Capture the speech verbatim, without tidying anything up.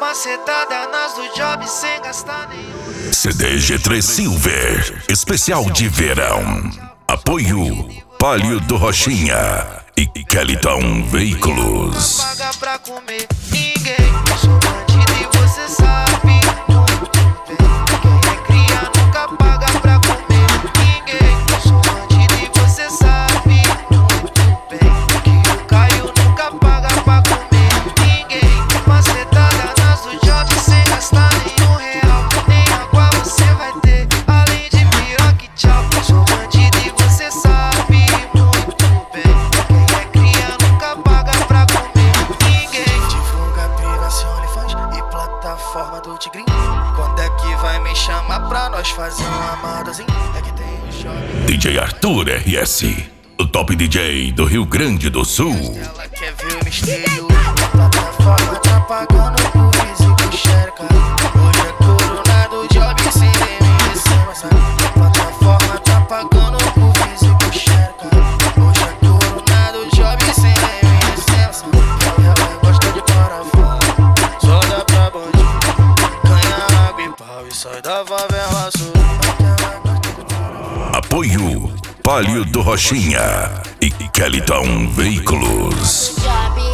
macetada nas do job sem gastar nenhum. C D G três Silver, especial de verão. Apoio Palio do Rochinha e Kellyton Veículos. Paga pra comer ninguém. Eu sou bandido e você sabe muito bem. Quem é cria nunca paga pra comer ninguém. Eu sou bandido e você sabe muito bem. Que o Caio nunca paga pra comer ninguém. Macetada nas do job sem gastar nenhum real. Nem água você vai ter, além de piroca e tchau. Eu sou bandido e você sabe muito bem. Quem é cria nunca paga pra comer ninguém. Divulga piração, fãs e plataforma do Tigrinho. Quando é que vai me chamar pra nós fazer um amadozinho? É que tem um show. D J Arthur R S, o top D J do Rio Grande do Sul. Ela quer ver o mistério. A plataforma tá pagando por físico xereca. Hoje é coronado, job sem M S, mas a plataforma tá pagando por físico xereca. Hoje é coronado, job sem M S, mas ela gosta de parafuso, só dá pra bandido. Ganha água e pau e sai da favela sul. Apoio Palio do Rochinha e Kellyton Veículos. Job